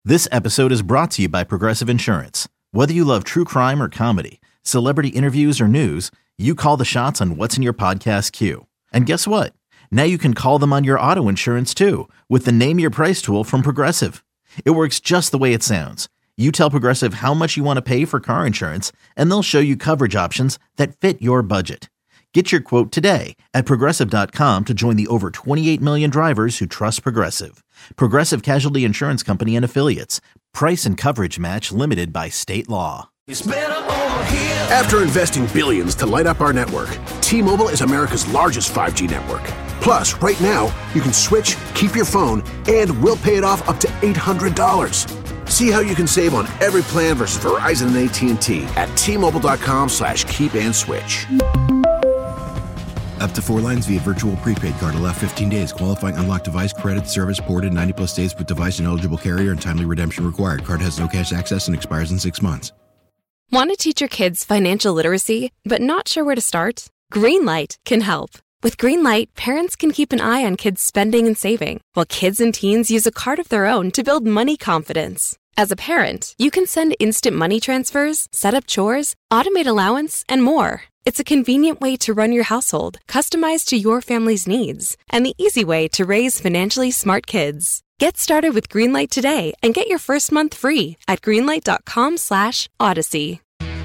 This episode is brought to you by Progressive Insurance. Whether you love true crime or comedy, celebrity interviews or news, you call the shots on what's in your podcast queue. And guess what? Now you can call them on your auto insurance too with the Name Your Price tool from Progressive. It works just the way it sounds. You tell Progressive how much you want to pay for car insurance, and they'll show you coverage options that fit your budget. Get your quote today at Progressive.com to join the over 28 million drivers who trust Progressive. Progressive Casualty Insurance Company and Affiliates. Price and coverage match limited by state law. After investing billions to light up our network, T-Mobile is America's largest 5G network. Plus, right now, you can switch, keep your phone, and we'll pay it off up to $800. See how you can save on every plan versus Verizon and AT&T at T-Mobile.com/keep-and-switch. Up to 4 lines via virtual prepaid card. Allow 15 days. Qualifying unlocked device credit service ported 90-plus days with device and eligible carrier and timely redemption required. Card has no cash access and expires in 6 months. Want to teach your kids financial literacy, but not sure where to start? Greenlight can help. With Greenlight, parents can keep an eye on kids' spending and saving, while kids and teens use a card of their own to build money confidence. As a parent, you can send instant money transfers, set up chores, automate allowance, and more. It's a convenient way to run your household, customized to your family's needs, and the easy way to raise financially smart kids. Get started with Greenlight today and get your first month free at greenlight.com/Odyssey.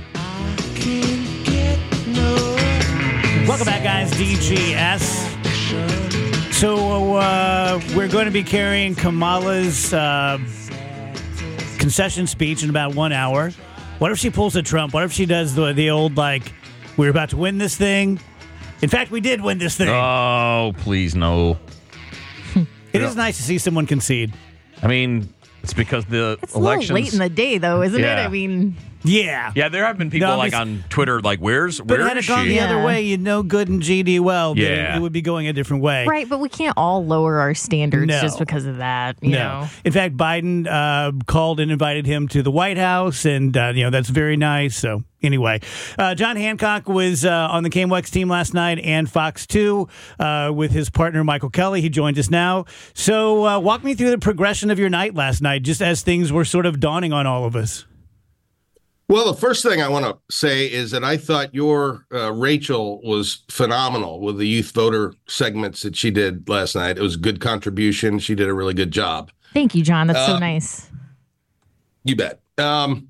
Welcome back, guys. DGS. So we're going to be carrying Kamala's concession speech in about 1 hour. What if she pulls a Trump? What if she does the old, like, we're about to win this thing? In fact, we did win this thing. Oh, please, no. It is nice to see someone concede. I mean, it's because the It's elections... a little late in the day, though, isn't it? I mean... Yeah. Yeah, there have been people on Twitter like, where is But had it gone the other way, you know good and GD well, Yeah. it would be going a different way. Right, but we can't all lower our standards No. just because of that, you know. In fact, Biden called and invited him to the White House, and that's very nice. So anyway, John Hancock was on the KMOX team last night and Fox 2 with his partner Michael Kelly. He joined us now. So walk me through the progression of your night last night, just as things were sort of dawning on all of us. Well, the first thing I want to say is that I thought your Rachel was phenomenal with the youth voter segments that she did last night. It was a good contribution. She did a really good job. Thank you, John. That's so nice. You bet. I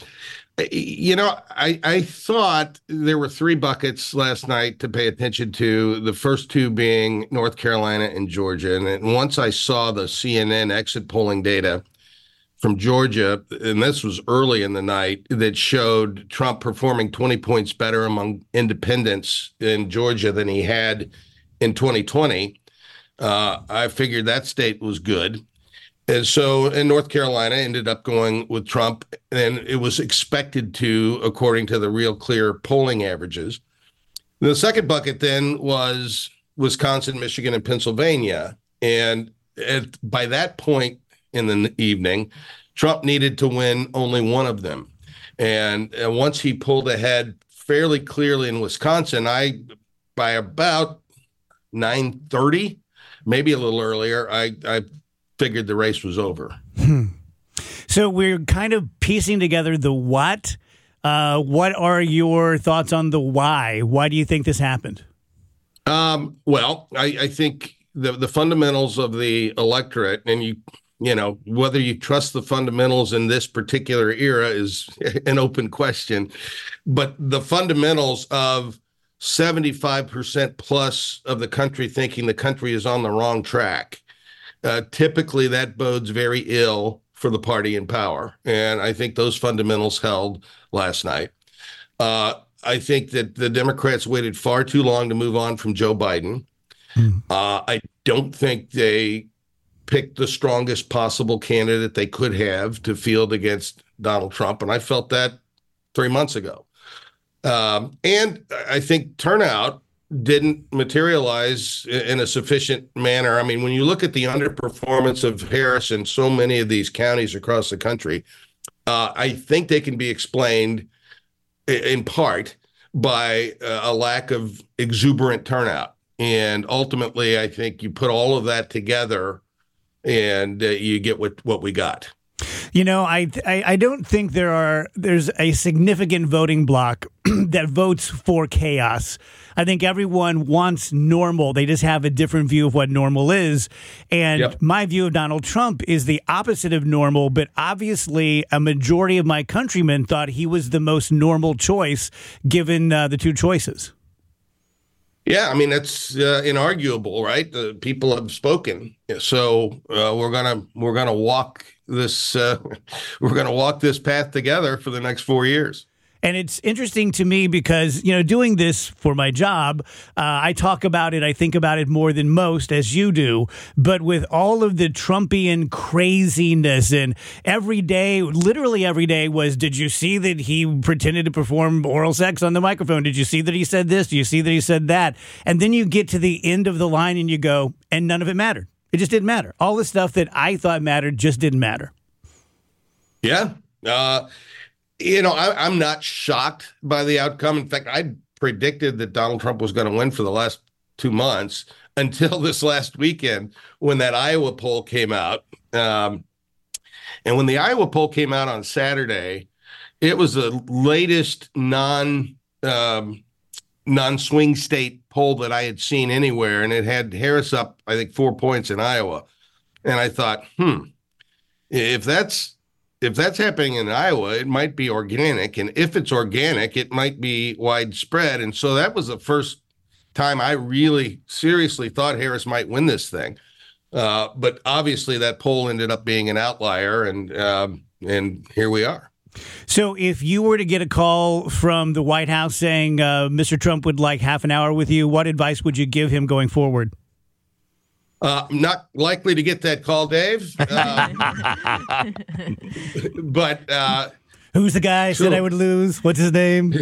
thought there were 3 buckets last night to pay attention to, the first 2 being North Carolina and Georgia. And once I saw the CNN exit polling data from Georgia, and this was early in the night, that showed Trump performing 20 points better among independents in Georgia than he had in 2020. I figured that state was good. And so in North Carolina ended up going with Trump, and it was expected to, according to the Real Clear polling averages. The second bucket then was Wisconsin, Michigan, and Pennsylvania. And by that point in the evening, Trump needed to win only one of them. And once he pulled ahead fairly clearly in Wisconsin, by about 9:30, maybe a little earlier, I figured the race was over. So we're kind of piecing together the what. What are your thoughts on the why? Why do you think this happened? Well, I think the fundamentals of the electorate, and whether you trust the fundamentals in this particular era is an open question, but the fundamentals of 75% plus of the country thinking the country is on the wrong track, typically that bodes very ill for the party in power. And I think those fundamentals held last night. I think that the Democrats waited far too long to move on from Joe Biden. I don't think they picked the strongest possible candidate they could have to field against Donald Trump. And I felt that 3 months ago. And I think turnout didn't materialize in a sufficient manner. I mean, when you look at the underperformance of Harris in so many of these counties across the country, I think they can be explained in part by a lack of exuberant turnout. And ultimately, I think you put all of that together and you get what we got. I don't think there's a significant voting bloc that votes for chaos. I think everyone wants normal. They just have a different view of what normal is. And my view of Donald Trump is the opposite of normal, but obviously a majority of my countrymen thought he was the most normal choice given the two choices. Yeah, I mean, that's inarguable, right? The people have spoken. So we're gonna walk this path together for the next 4 years. And it's interesting to me because, doing this for my job, I talk about it, I think about it more than most, as you do. But with all of the Trumpian craziness and literally every day was, did you see that he pretended to perform oral sex on the microphone? Did you see that he said this? Do you see that he said that? And then you get to the end of the line and you go, and none of it mattered. It just didn't matter. All the stuff that I thought mattered just didn't matter. Yeah. I'm not shocked by the outcome. In fact, I predicted that Donald Trump was going to win for the last 2 months until this last weekend when that Iowa poll came out. And when the Iowa poll came out on Saturday, it was the latest non-swing state poll that I had seen anywhere. And it had Harris up, I think, 4 points in Iowa. And I thought, if that's happening in Iowa, it might be organic. And if it's organic, it might be widespread. And so that was the first time I really seriously thought Harris might win this thing. But obviously that poll ended up being an outlier. And here we are. So if you were to get a call from the White House saying Mr. Trump would like half an hour with you, what advice would you give him going forward? Not likely to get that call, Dave. But who's the guy said I would lose? What's his name?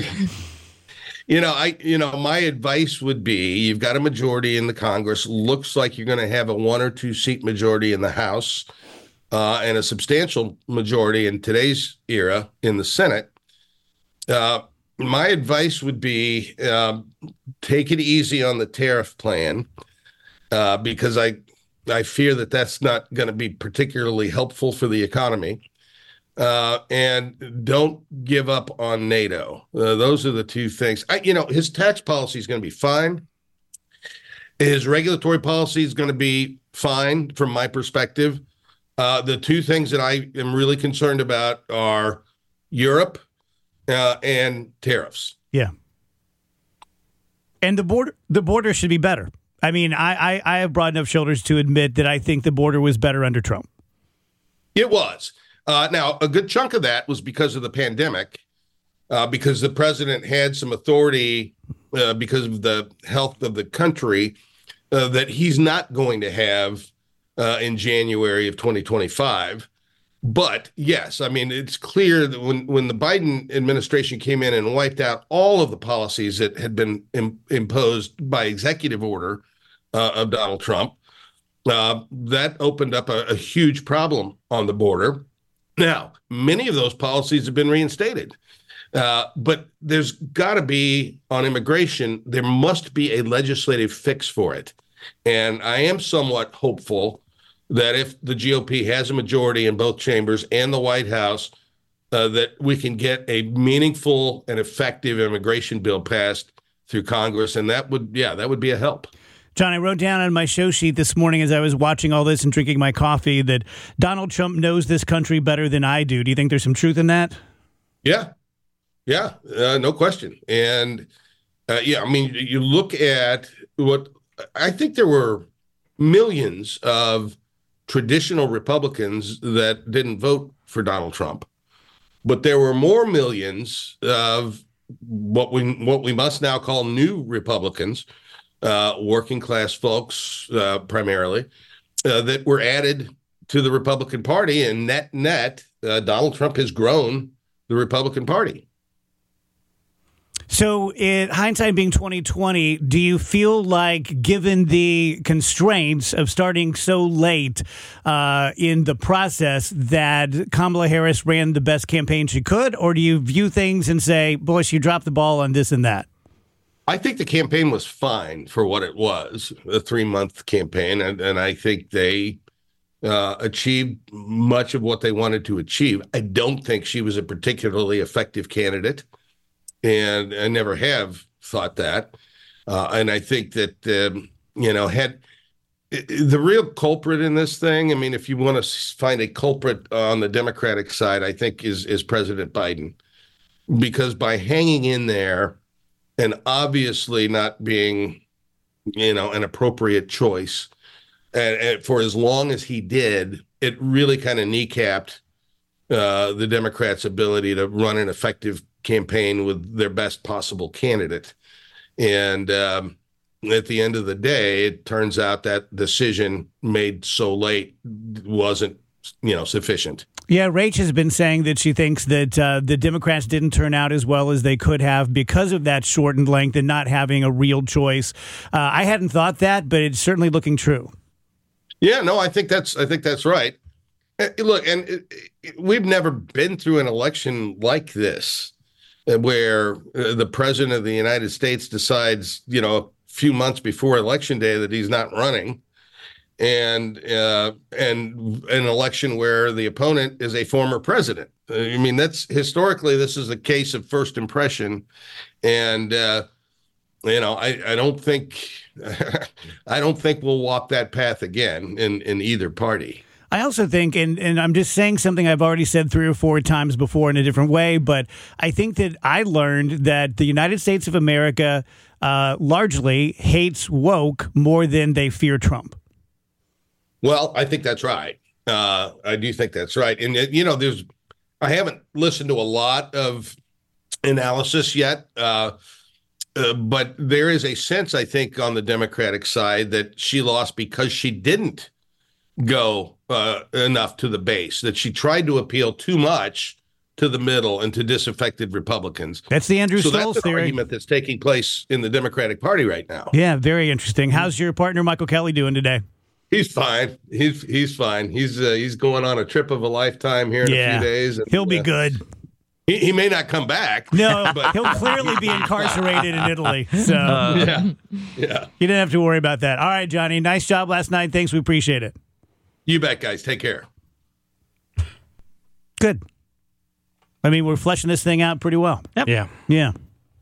My advice would be you've got a majority in the Congress. Looks like you're going to have a 1 or 2 seat majority in the House and a substantial majority in today's era in the Senate. My advice would be take it easy on the tariff plan. Because I fear that that's not going to be particularly helpful for the economy. And don't give up on NATO. Those are the two things. His tax policy is going to be fine. His regulatory policy is going to be fine from my perspective. The two things that I am really concerned about are Europe and tariffs. Yeah. And the border should be better. I mean, I have broad enough shoulders to admit that I think the border was better under Trump. It was. Now, a good chunk of that was because of the pandemic, because the president had some authority because of the health of the country that he's not going to have in January of 2025. But yes, I mean, it's clear that when the Biden administration came in and wiped out all of the policies that had been imposed by executive order of Donald Trump, that opened up a huge problem on the border. Now, many of those policies have been reinstated, but there's got to be, on immigration, there must be a legislative fix for it. And I am somewhat hopeful that if the GOP has a majority in both chambers and the White House, that we can get a meaningful and effective immigration bill passed through Congress. And that would be a help. John, I wrote down on my show sheet this morning as I was watching all this and drinking my coffee that Donald Trump knows this country better than I do. Do you think there's some truth in that? Yeah, no question. And I mean, you look at what I think there were millions of traditional Republicans that didn't vote for Donald Trump, but there were more millions of what we must now call new Republicans, working class folks primarily, that were added to the Republican Party, and net, Donald Trump has grown the Republican Party. So, hindsight being 2020, do you feel like, given the constraints of starting so late in the process, that Kamala Harris ran the best campaign she could, or do you view things and say, boy, she dropped the ball on this and that? I think the campaign was fine for what it was, a 3-month campaign, and I think they achieved much of what they wanted to achieve. I don't think she was a particularly effective candidate, and I never have thought that. And I think that, had the real culprit in this thing, I mean, if you want to find a culprit on the Democratic side, I think is President Biden. Because by hanging in there and obviously not being, an appropriate choice, and for as long as he did, it really kind of kneecapped the Democrats' ability to run an effective campaign with their best possible candidate. And at the end of the day, it turns out that decision made so late wasn't, sufficient. Yeah, Rach has been saying that she thinks that the Democrats didn't turn out as well as they could have because of that shortened length and not having a real choice. I hadn't thought that, but it's certainly looking true. Yeah, no, I think that's right. Look, and we've never been through an election like this, where the president of the United States decides, a few months before Election Day that he's not running. And an election where the opponent is a former president. I mean, that's historically, this is a case of first impression. And, I don't think we'll walk that path again in either party. I also think, and I'm just saying something I've already said 3 or 4 times before in a different way, but I think that I learned that the United States of America largely hates woke more than they fear Trump. Well, I think that's right. I do think that's right. And, I haven't listened to a lot of analysis yet, but there is a sense, I think, on the Democratic side that she lost because she didn't go enough to the base, that she tried to appeal too much to the middle and to disaffected Republicans. That's the Andrew Stolz that's an theory. Argument that's taking place in the Democratic Party right now. Yeah, very interesting. How's your partner, Michael Kelly, doing today? He's fine. He's fine. He's going on a trip of a lifetime here in a few days. And, he'll be good. He may not come back. No, but he'll clearly be incarcerated in Italy. So yeah. You didn't have to worry about that. All right, Johnny. Nice job last night. Thanks. We appreciate it. You bet, guys. Take care. Good. I mean, we're fleshing this thing out pretty well. Yep. Yeah.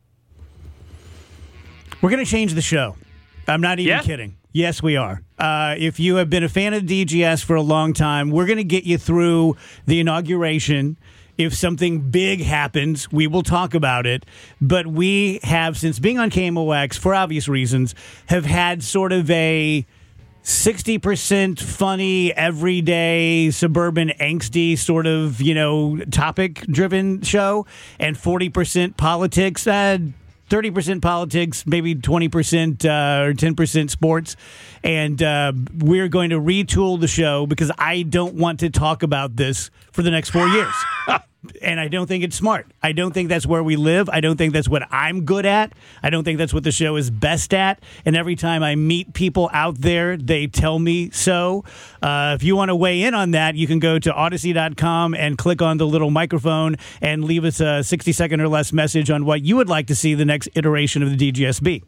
We're going to change the show. I'm not even kidding. Yes, we are. If you have been a fan of DGS for a long time, we're going to get you through the inauguration. If something big happens, we will talk about it. But we have, since being on KMOX, for obvious reasons, have had sort of a 60% funny, everyday, suburban, angsty sort of, topic-driven show, and 40% politics. 30% politics, maybe 20% or 10% sports. And we're going to retool the show because I don't want to talk about this for the next 4 years. And I don't think it's smart. I don't think that's where we live. I don't think that's what I'm good at. I don't think that's what the show is best at. And every time I meet people out there, they tell me so. If you want to weigh in on that, you can go to Odyssey.com and click on the little microphone and leave us a 60-second or less message on what you would like to see the next iteration of the DGSB.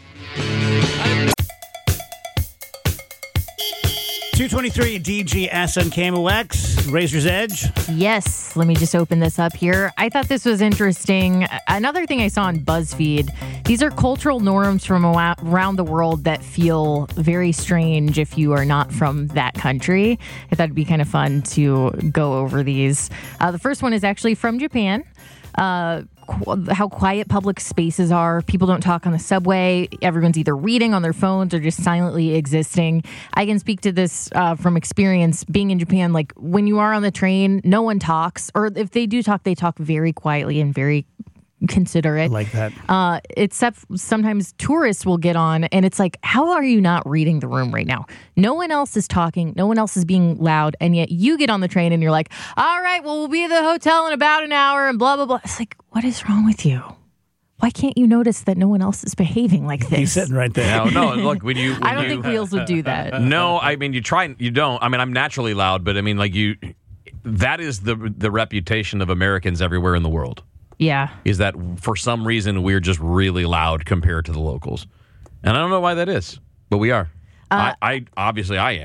223 DGS on KMOX. Razor's Edge. Yes. Let me just open this up here. I thought this was interesting. Another thing I saw on BuzzFeed, these are cultural norms from around the world that feel very strange if you are not from that country. I thought it'd be kind of fun to go over these. The first one is actually from Japan. How quiet public spaces are. People don't talk on the subway. Everyone's either reading on their phones or just silently existing. I can speak to this from experience being in Japan. Like when you are on the train, no one talks, or if they do talk, they talk very quietly and very considerate. Like that. Except sometimes tourists will get on and it's like, how are you not reading the room right now? No one else is talking. No one else is being loud. And yet you get on the train and you're like, all right, well, we'll be at the hotel in about an hour and blah, blah, blah. It's like, what is wrong with you? Why can't you notice that no one else is behaving like this? He's sitting right there. No, look, when you I don't think Wheels would do that. No, I mean, you try, you don't. I mean, I'm naturally loud, but I mean, like that is the reputation of Americans everywhere in the world. Yeah. Is that for some reason we're just really loud compared to the locals. And I don't know why that is, but we are. I obviously I am.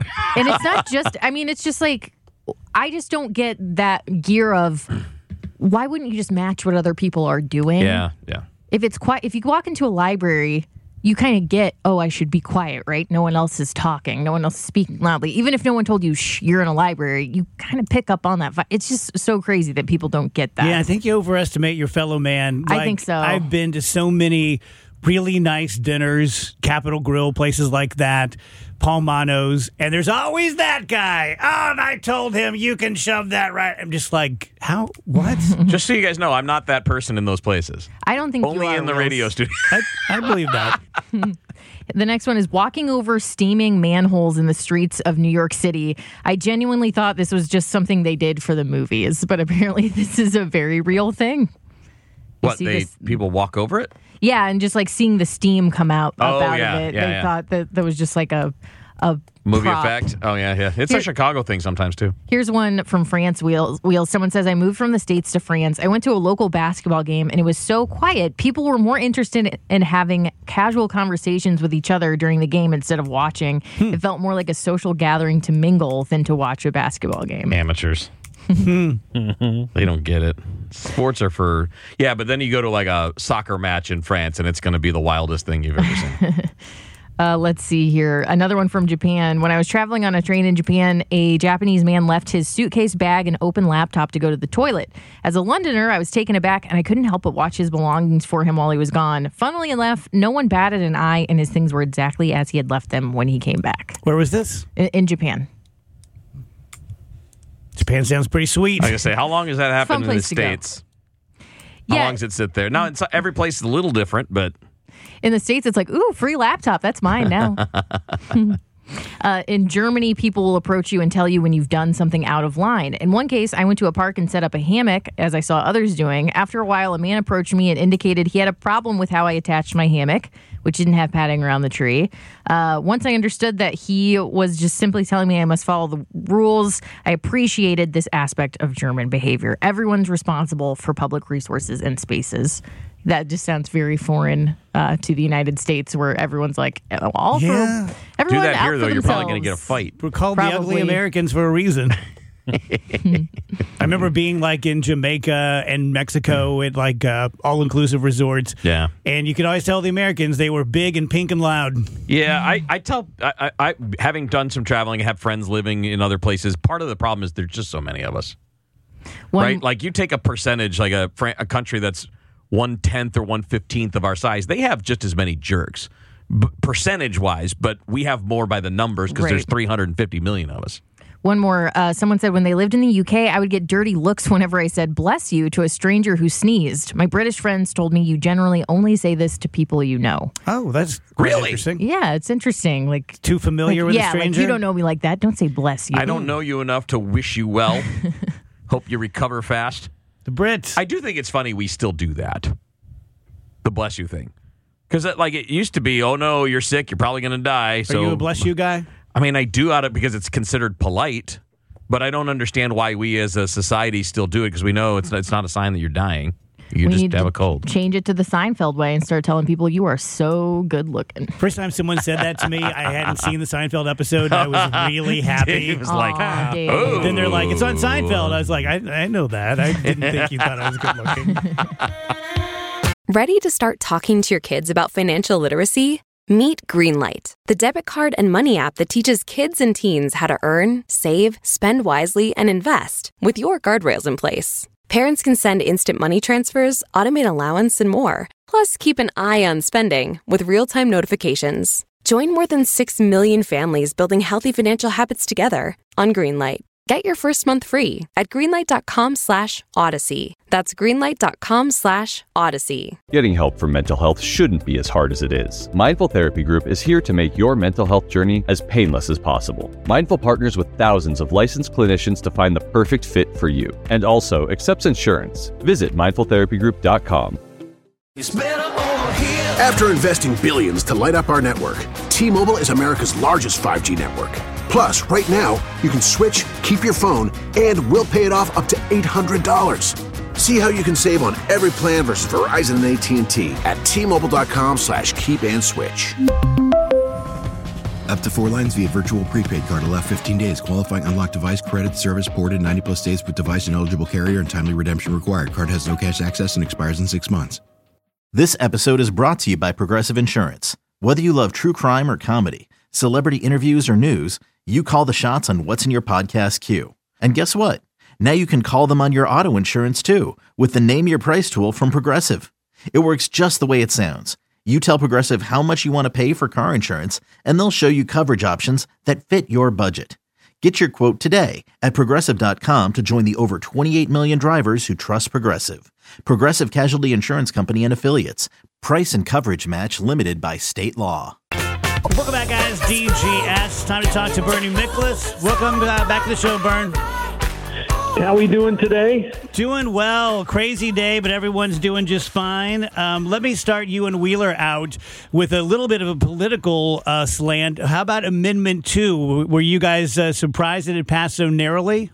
And it's not just, it's just like, I just don't get that gear of, why wouldn't you just match what other people are doing? Yeah. If it's quiet, if you walk into a library, you kind of get, I should be quiet, right? No one else is talking. No one else is speaking loudly. Even if no one told you, shh, you're in a library, you kind of pick up on that. It's just so crazy that people don't get that. Yeah, I think you overestimate your fellow man. I think so. I've been to so many really nice dinners, Capitol Grill, places like that, Paul Mano's, and there's always that guy. Oh, and I told him you can shove that right. I'm just like, how? What? Just so you guys know, I'm not that person in those places. I don't think only you are, in the Wills. radio studio. I believe that. The next one is walking over steaming manholes in the streets of New York City. I genuinely thought this was just something they did for the movies, but apparently this is a very real thing. People walk over it? Yeah, and just like seeing the steam come out of it. Yeah, they thought that was just like a movie prop. effect. Oh, yeah. It's a Chicago thing sometimes, too. Here's one from France, Wheels. Someone says, I moved from the States to France. I went to a local basketball game, and it was so quiet. People were more interested in having casual conversations with each other during the game instead of watching. It felt more like a social gathering to mingle than to watch a basketball game. Amateurs. They don't get it. Sports are for... Yeah, but then you go to like a soccer match in France, and it's going to be the wildest thing you've ever seen. Let's see here. Another one from Japan. When I was traveling on a train in Japan, a Japanese man left his suitcase, bag, and open laptop to go to the toilet. As a Londoner, I was taken aback, and I couldn't help but watch his belongings for him while he was gone. Funnily enough, no one batted an eye, and his things were exactly as he had left them when he came back. Where was this? In Japan. Japan sounds pretty sweet. I was going to say, how long has that happened in the place to go. States? How long does it sit there? Now, every place is a little different, but... In the States, it's like, ooh, free laptop. That's mine now. In Germany, people will approach you and tell you when you've done something out of line. In one case, I went to a park and set up a hammock, as I saw others doing. After a while, a man approached me and indicated he had a problem with how I attached my hammock, which didn't have padding around the tree. Once I understood that he was just simply telling me I must follow the rules, I appreciated this aspect of German behavior. Everyone's responsible for public resources and spaces. That just sounds very foreign to the United States, where everyone's like, everyone Do that out here, for though, you're probably themselves. going to get a fight. We're called the Ugly Americans for a reason. I remember being like in Jamaica and Mexico at like all-inclusive resorts. Yeah. And you could always tell the Americans they were big and pink and loud. Yeah, I having done some traveling, have friends living in other places, part of the problem is there's just so many of us. Right? Like you take a percentage, like a country that's 1/10 or 1/15 of our size, they have just as many jerks, percentage-wise, but we have more by the numbers because there's 350 million of us. One more. Someone said, when they lived in the UK, I would get dirty looks whenever I said, bless you, to a stranger who sneezed. My British friends told me you generally only say this to people you know. Oh, that's really interesting. Yeah, it's interesting. Like too familiar with a stranger? Yeah, like you don't know me like that. Don't say bless you. I don't know you enough to wish you well. Hope you recover fast. The Brits. I do think it's funny we still do that. The bless you thing. Because like it used to be, oh no, you're sick, you're probably going to die. So, are you a bless you guy? I mean, I do out of because it's considered polite, but I don't understand why we as a society still do it because we know it's not a sign that you're dying. You just have a cold. Change it to the Seinfeld way and start telling people you are so good looking. First time someone said that to me, I hadn't seen the Seinfeld episode. And I was really happy. Dave was like, oh. Then they're like, it's on Seinfeld. I was like, I know that. I didn't think you thought I was good looking. Ready to start talking to your kids about financial literacy? Meet Greenlight, the debit card and money app that teaches kids and teens how to earn, save, spend wisely, and invest with your guardrails in place. Parents can send instant money transfers, automate allowance, and more. Plus, keep an eye on spending with real-time notifications. Join more than 6 million families building healthy financial habits together on Greenlight. Get your first month free at greenlight.com/Odyssey. That's greenlight.com/Odyssey. Getting help for mental health shouldn't be as hard as it is. Mindful Therapy Group is here to make your mental health journey as painless as possible. Mindful partners with thousands of licensed clinicians to find the perfect fit for you, and also accepts insurance. Visit mindfultherapygroup.com. After investing billions to light up our network, T-Mobile is America's largest 5G network. Plus, right now, you can switch, keep your phone, and we'll pay it off up to $800. See how you can save on every plan versus Verizon and AT&T at T-Mobile.com/keep and switch. Up to 4 lines via virtual prepaid card. Allow 15 days. Qualifying unlocked device credit service ported 90-plus days with device and eligible carrier and timely redemption required. Card has no cash access and expires in 6 months. This episode is brought to you by Progressive Insurance. Whether you love true crime or comedy, celebrity interviews or news, you call the shots on what's in your podcast queue. And guess what? Now you can call them on your auto insurance too with the Name Your Price tool from Progressive. It works just the way it sounds. You tell Progressive how much you want to pay for car insurance, and they'll show you coverage options that fit your budget. Get your quote today at Progressive.com to join the over 28 million drivers who trust Progressive. Progressive Casualty Insurance Company and Affiliates. Price and coverage match limited by state law. Welcome back, guys. DGS. Time to talk to Bernie Miklasz. Welcome back to the show, Bern. How we doing today? Doing well. Crazy day, but everyone's doing just fine. Let me start you and Wheeler out with a little bit of a political slant. How about Amendment 2? Were you guys surprised that it passed so narrowly?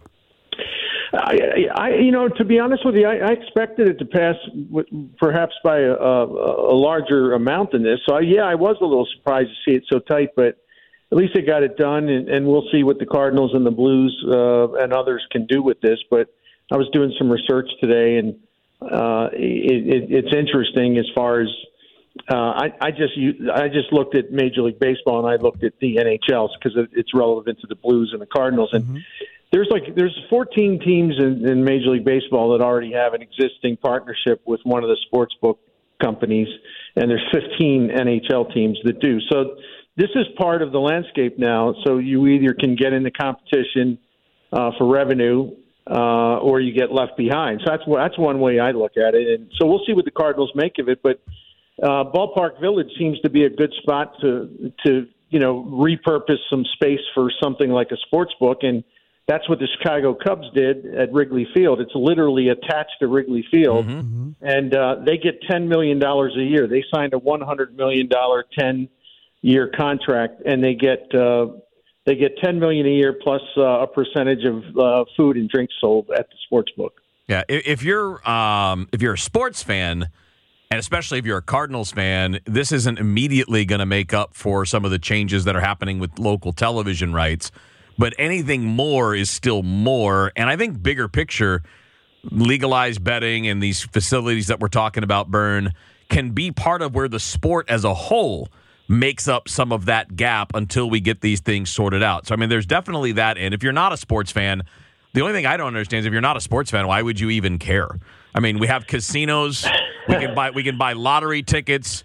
To be honest with you, I expected it to pass perhaps by a larger amount than this. So, I was a little surprised to see it so tight, but at least they got it done, and we'll see what the Cardinals and the Blues and others can do with this. But I was doing some research today, and it's interesting as far as I just looked at Major League Baseball and I looked at the NHLs because it's relevant to the Blues and the Cardinals. And there's 14 teams in Major League Baseball that already have an existing partnership with one of the sportsbook companies, and there's 15 NHL teams that do. So this is part of the landscape now, so you either can get in the competition for revenue or you get left behind. So that's one way I look at it. And so we'll see what the Cardinals make of it. But Ballpark Village seems to be a good spot to repurpose some space for something like a sports book, and that's what the Chicago Cubs did at Wrigley Field. It's literally attached to Wrigley Field, and they get $10 million a year. They signed a $100 million 10-year contract, and they get $10 million a year plus a percentage of food and drinks sold at the sports book. Yeah, if you're a sports fan, and especially if you're a Cardinals fan, this isn't immediately going to make up for some of the changes that are happening with local television rights. But anything more is still more, and I think bigger picture, legalized betting and these facilities that we're talking about, Bern, can be part of where the sport as a whole makes up some of that gap until we get these things sorted out. So, I mean, there's definitely that. And if you're not a sports fan, the only thing I don't understand is if you're not a sports fan, why would you even care? I mean, we have casinos. We can buy lottery tickets.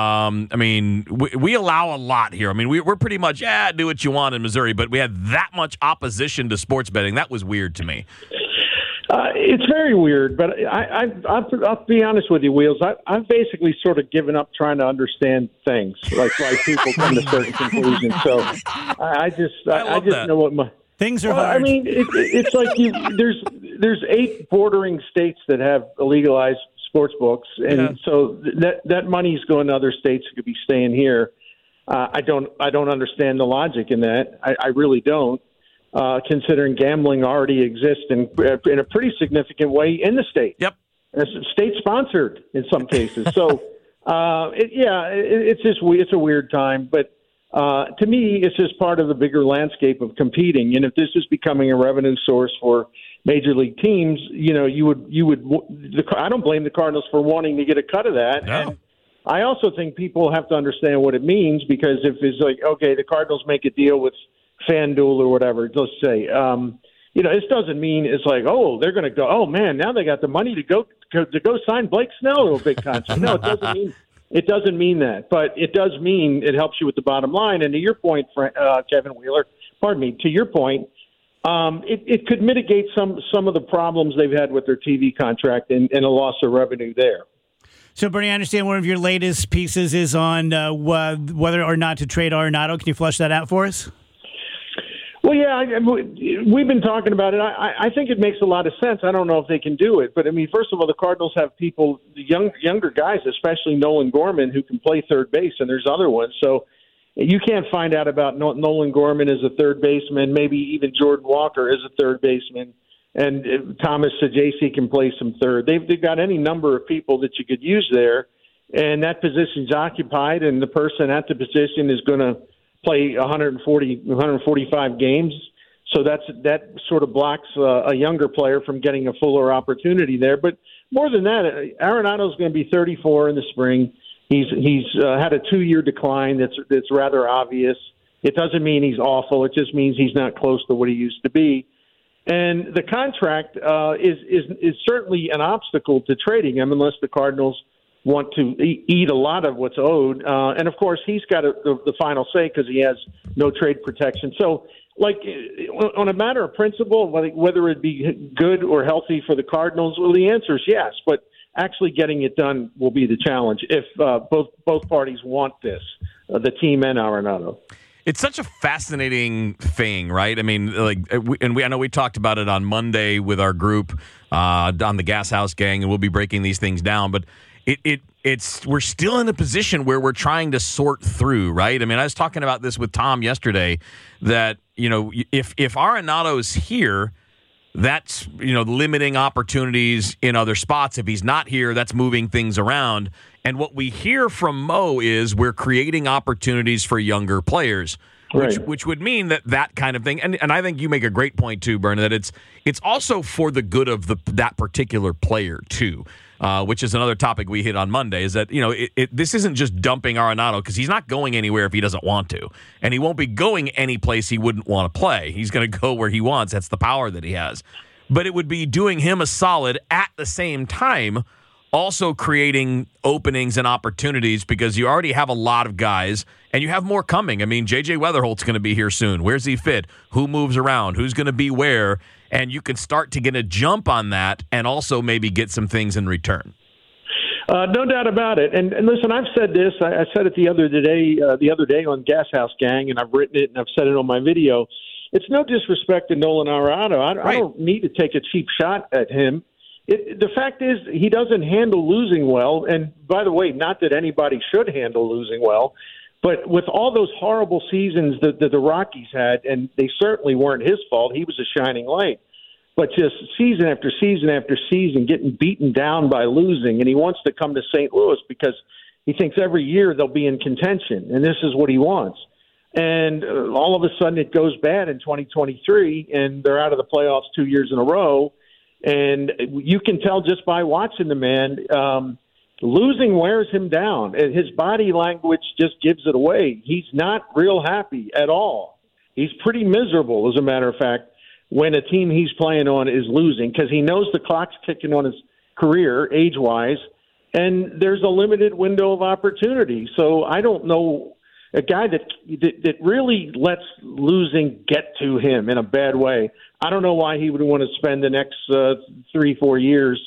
We allow a lot here. I mean, we're pretty much, do what you want in Missouri, but we had that much opposition to sports betting. That was weird to me. It's very weird, but I'll be honest with you, Wheels. I've basically sort of given up trying to understand things, like people come to certain conclusions. So I just know what things are hard. I mean, it's like there's 8 bordering states that have legalized sports books, and so that money's going to other states. It could be staying here. I don't understand the logic in that. I really don't. Considering gambling already exists in a pretty significant way in the state. Yep, it's state sponsored in some cases. So, it's a weird time, but to me, it's just part of the bigger landscape of competing. And if this is becoming a revenue source for major league teams, you would. I don't blame the Cardinals for wanting to get a cut of that. No. And I also think people have to understand what it means, because if it's like, okay, the Cardinals make a deal with FanDuel or whatever, let's say, this doesn't mean it's like, oh, they're going to go, oh man, now they got the money to go sign Blake Snell to a big contract. No, it doesn't mean that, but it does mean it helps you with the bottom line. And to your point, Kevin Wheeler, to your point, it could mitigate some of the problems they've had with their TV contract and a loss of revenue there. So, Bernie, I understand one of your latest pieces is on whether or not to trade Arenado. Can you flesh that out for us? Well, yeah, we've been talking about it. I think it makes a lot of sense. I don't know if they can do it, but I mean, first of all, the Cardinals have people, younger guys, especially Nolan Gorman, who can play third base, and there's other ones. So you can't find out about Nolan Gorman as a third baseman. Maybe even Jordan Walker is a third baseman, and Thomas Saggese can play some third. They've got any number of people that you could use there, and that position's occupied, and the person at the position is going to play 145 games. So that sort of blocks a younger player from getting a fuller opportunity there. But more than that, Arenado's going to be 34 in the spring. He's had a 2-year decline that's rather obvious. It doesn't mean he's awful. It just means he's not close to what he used to be. And the contract is certainly an obstacle to trading him unless the Cardinals want to eat a lot of what's owed. And, of course, he's got the final say because he has no trade protection. So, like, on a matter of principle, whether it be good or healthy for the Cardinals, well, the answer is yes. But actually getting it done will be the challenge if both parties want this, the team and Arenado. It's such a fascinating thing, right? I mean, I know we talked about it on Monday with our group on the Gas House Gang, and we'll be breaking these things down. But we're still in a position where we're trying to sort through, right? I mean, I was talking about this with Tom yesterday that, if Arenado's here, that's, limiting opportunities in other spots. If he's not here, that's moving things around. And what we hear from Mo is we're creating opportunities for younger players, which would mean that kind of thing. And I think you make a great point too, Bern, that it's also for the good of that particular player too. Which is another topic we hit on Monday, is that, this isn't just dumping Arenado because he's not going anywhere if he doesn't want to. And he won't be going any place he wouldn't want to play. He's going to go where he wants. That's the power that he has. But it would be doing him a solid at the same time, also creating openings and opportunities because you already have a lot of guys and you have more coming. I mean, J.J. Weatherholt's going to be here soon. Where's he fit? Who moves around? Who's going to be where? And you can start to get a jump on that and also maybe get some things in return. No doubt about it. And listen, I've said this. I said it the other day on Gas House Gang, and I've written it and I've said it on my video. It's no disrespect to Nolan Arenado. I don't need to take a cheap shot at him. The fact is he doesn't handle losing well. And by the way, not that anybody should handle losing well, but with all those horrible seasons that the Rockies had, and they certainly weren't his fault, he was a shining light. But just season after season after season getting beaten down by losing, and he wants to come to St. Louis because he thinks every year they'll be in contention, and this is what he wants. And all of a sudden it goes bad in 2023, and they're out of the playoffs 2 years in a row. And you can tell just by watching the man, losing wears him down. And his body language just gives it away. He's not real happy at all. He's pretty miserable, as a matter of fact, when a team he's playing on is losing because he knows the clock's ticking on his career, age-wise, and there's a limited window of opportunity. So I don't know a guy that really lets losing get to him in a bad way. I don't know why he would want to spend the next 3-4 years,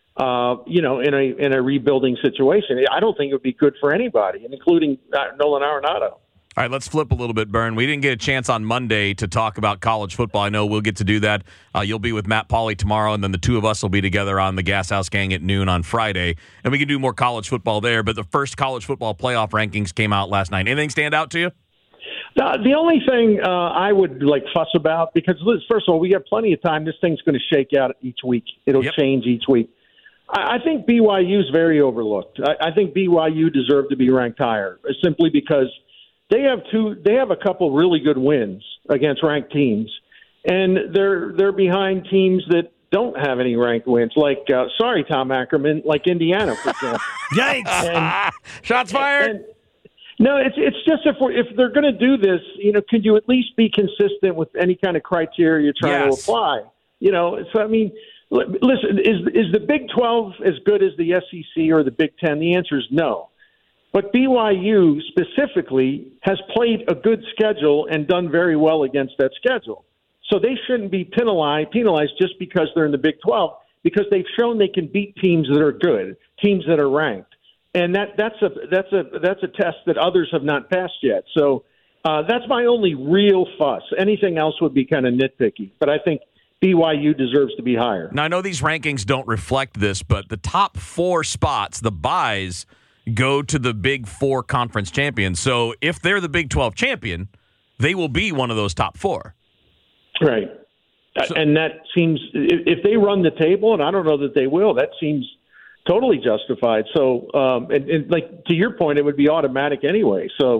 in a rebuilding situation. I don't think it would be good for anybody, including Nolan Arenado. All right, let's flip a little bit, Bern. We didn't get a chance on Monday to talk about college football. I know we'll get to do that. You'll be with Matt Pauley tomorrow, and then the two of us will be together on the Gas House Gang at noon on Friday. And we can do more college football there. But the first college football playoff rankings came out last night. Anything stand out to you? The only thing I would fuss about, because first of all, we have plenty of time. This thing's going to shake out each week. It'll change each week. I think BYU is very overlooked. I think BYU deserved to be ranked higher, simply because they have a couple really good wins against ranked teams, and they're behind teams that don't have any ranked wins. Sorry, Tom Ackerman, like Indiana, for example. Yikes! Shots fired. No, it's just if they're going to do this, could you at least be consistent with any kind of criteria you're trying to apply? So I mean, listen, is the Big 12 as good as the SEC or the Big 10? The answer is no. But BYU specifically has played a good schedule and done very well against that schedule. So they shouldn't be penalized just because they're in the Big 12, because they've shown they can beat teams that are good, teams that are ranked. And that's a test that others have not passed yet. So that's my only real fuss. Anything else would be kind of nitpicky. But I think BYU deserves to be higher. Now, I know these rankings don't reflect this, but the top 4 spots, the byes, go to the Big 4 conference champions. So if they're the Big 12 champion, they will be one of those top 4. Right. And that seems, if they run the table, and I don't know that they will, that seems totally justified. So, and to your point, it would be automatic anyway. So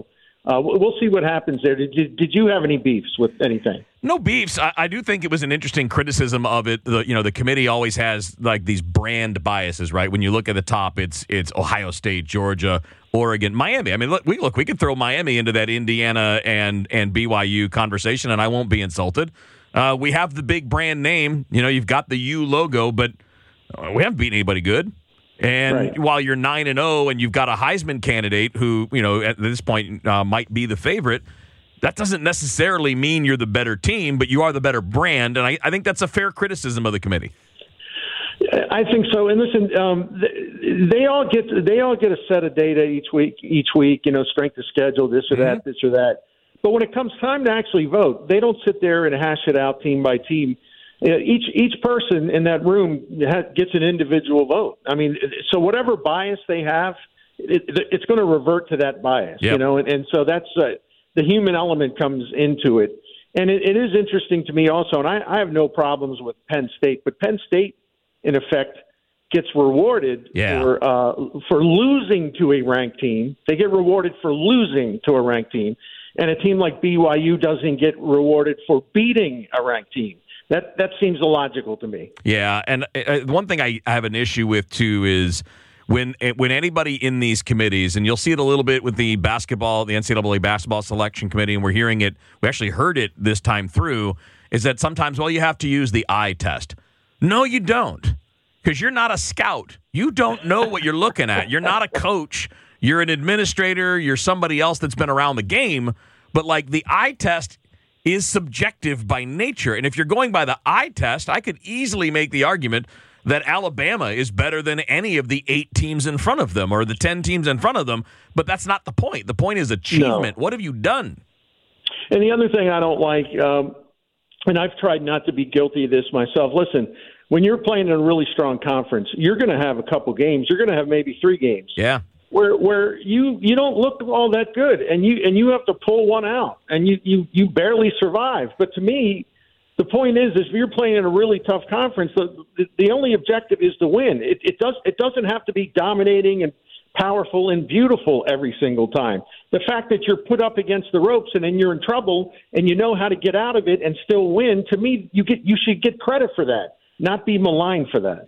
We'll see what happens there. Did you have any beefs with anything? No beefs. I do think it was an interesting criticism of it. The committee always has like these brand biases, right? When you look at the top, it's Ohio State, Georgia, Oregon, Miami. I mean, we could throw Miami into that Indiana and BYU conversation, and I won't be insulted. We have the big brand name. You've got the U logo, but we haven't beaten anybody good. And while you're 9-0 and you've got a Heisman candidate who, at this point might be the favorite, that doesn't necessarily mean you're the better team, but you are the better brand. And I think that's a fair criticism of the committee. I think so. And listen, they all get a set of data each week, strength of schedule, this or that, this or that. But when it comes time to actually vote, they don't sit there and hash it out team by team. Each person in that room gets an individual vote. I mean, so whatever bias they have, it's going to revert to that bias, and so that's the human element comes into it. And it is interesting to me also, and I have no problems with Penn State, but Penn State, in effect, gets rewarded for losing to a ranked team. They get rewarded for losing to a ranked team, and a team like BYU doesn't get rewarded for beating a ranked team. That seems illogical to me. Yeah, and one thing I have an issue with, too, is when anybody in these committees, and you'll see it a little bit with the NCAA basketball selection committee, and we're hearing it, we actually heard it this time through, is that sometimes, you have to use the eye test. No, you don't, because you're not a scout. You don't know what you're looking at. You're not a coach. You're an administrator. You're somebody else that's been around the game. But, the eye test is subjective by nature. And if you're going by the eye test, I could easily make the argument that Alabama is better than any of the 8 teams in front of them or the 10 teams in front of them, but that's not the point. The point is achievement. No. What have you done? And the other thing I don't like, and I've tried not to be guilty of this myself, listen, when you're playing in a really strong conference, you're going to have a couple games. You're going to have maybe 3 games. Yeah. Where you don't look all that good, and you have to pull one out, and you barely survive. But to me, the point is if you're playing in a really tough conference, the only objective is to win. It doesn't have to be dominating and powerful and beautiful every single time. The fact that you're put up against the ropes and then you're in trouble and you know how to get out of it and still win, to me, you should get credit for that, not be maligned for that.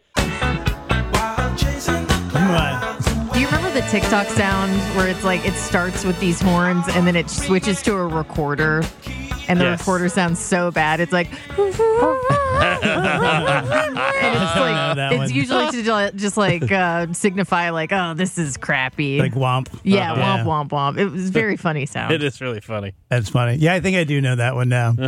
Do you remember the TikTok sound where it's like it starts with these horns and then it switches to a recorder and the recorder sounds so bad? It's like, and it's usually to just signify oh, this is crappy. Like womp. Yeah, womp, womp. It was very funny sound. It is really funny. That's funny. Yeah, I think I do know that one now.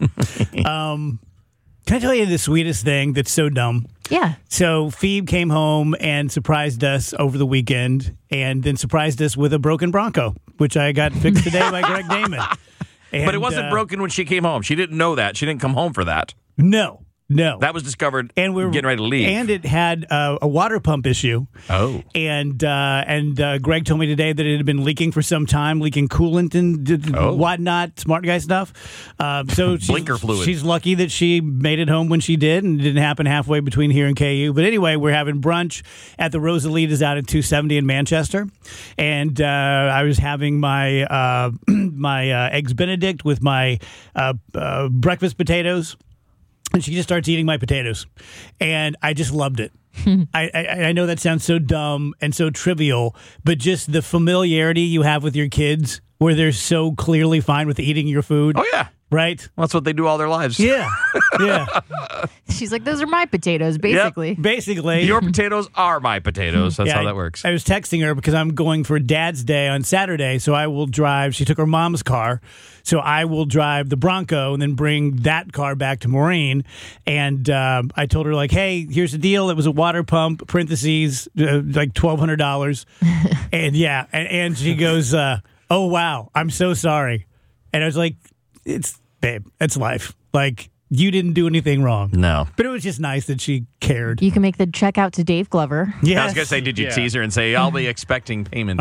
Can I tell you the sweetest thing that's so dumb? Yeah. So Phoebe came home and surprised us over the weekend and then surprised us with a broken Bronco, which I got fixed today by Greg Damon. But it wasn't broken when she came home. She didn't know that. She didn't come home for that. No. That was discovered and we were getting ready to leave. And it had a water pump issue. Oh. And Greg told me today that it had been leaking for some time, leaking coolant and whatnot, smart guy stuff. So blinker fluid. She's lucky that she made it home when she did, and it didn't happen halfway between here and KU. But anyway, we're having brunch at the Rosalitas out at 270 in Manchester. And I was having my my Eggs Benedict with my breakfast potatoes. And she just starts eating my potatoes. And I just loved it. I know that sounds so dumb and so trivial, but just the familiarity you have with your kids where they're so clearly fine with eating your food. Oh, yeah. Right? Well, that's what they do all their lives. Yeah. Yeah. She's like, those are my potatoes, basically. Yep, basically. Your potatoes are my potatoes. That's how that works. I was texting her because I'm going for Dad's Day on Saturday, so I will drive. She took her mom's car, so I will drive the Bronco and then bring that car back to Maureen. And I told her, hey, here's the deal. It was a water pump, parentheses, like $1,200. And and she goes, oh, wow, I'm so sorry. And I was like, babe, it's life. You didn't do anything wrong. No. But it was just nice that she cared. You can make the check out to Dave Glover. Yes. I was going to say, did you tease her and say, I'll be expecting payment for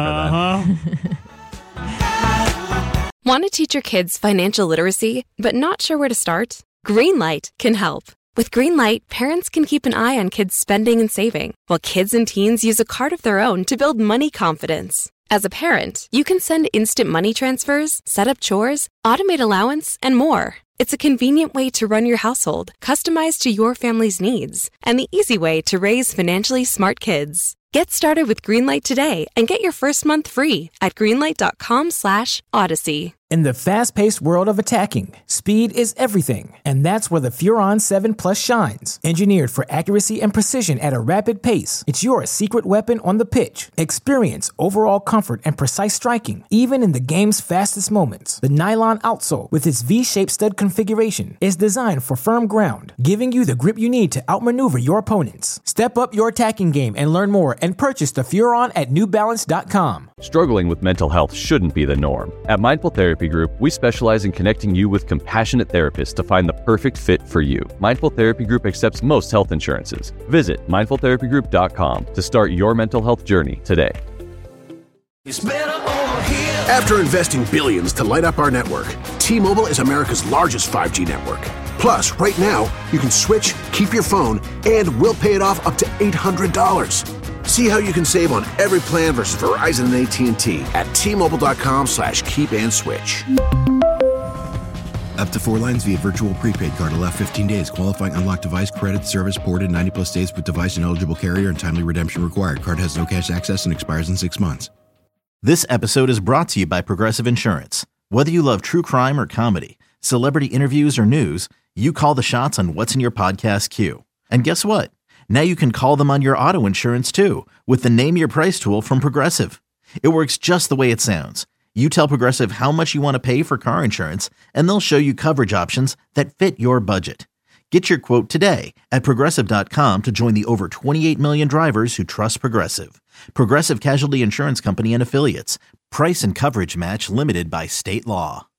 that? Want to teach your kids financial literacy, but not sure where to start? Greenlight can help. With Greenlight, parents can keep an eye on kids' spending and saving, while kids and teens use a card of their own to build money confidence. As a parent, you can send instant money transfers, set up chores, automate allowance, and more. It's a convenient way to run your household, customized to your family's needs, and the easy way to raise financially smart kids. Get started with Greenlight today and get your first month free at greenlight.com/Odyssey. In the fast-paced world of attacking, speed is everything, and that's where the Furon 7 Plus shines. Engineered for accuracy and precision at a rapid pace, it's your secret weapon on the pitch. Experience overall comfort and precise striking, even in the game's fastest moments. The nylon outsole, with its V-shaped stud configuration, is designed for firm ground, giving you the grip you need to outmaneuver your opponents. Step up your attacking game and learn more and purchase the Furon at NewBalance.com. Struggling with mental health shouldn't be the norm. At Mindful Therapy Group, we specialize in connecting you with compassionate therapists to find the perfect fit for you. Mindful Therapy Group accepts most health insurances. Visit mindfultherapygroup.com to start your mental health journey today. After investing billions to light up our network, T-Mobile is America's largest 5G network. Plus, right now, you can switch, keep your phone, and we'll pay it off up to $800. See how you can save on every plan versus Verizon and AT&T at T-Mobile.com/keep-and-switch. Up to 4 lines via virtual prepaid card. Allow 15 days. Qualifying unlocked device credit service ported 90-plus days with device and eligible carrier and timely redemption required. Card has no cash access and expires in 6 months. This episode is brought to you by Progressive Insurance. Whether you love true crime or comedy, celebrity interviews or news, you call the shots on what's in your podcast queue. And guess what? Now you can call them on your auto insurance too with the Name Your Price tool from Progressive. It works just the way it sounds. You tell Progressive how much you want to pay for car insurance, and they'll show you coverage options that fit your budget. Get your quote today at Progressive.com to join the over 28 million drivers who trust Progressive. Progressive Casualty Insurance Company and Affiliates. Price and coverage match limited by state law.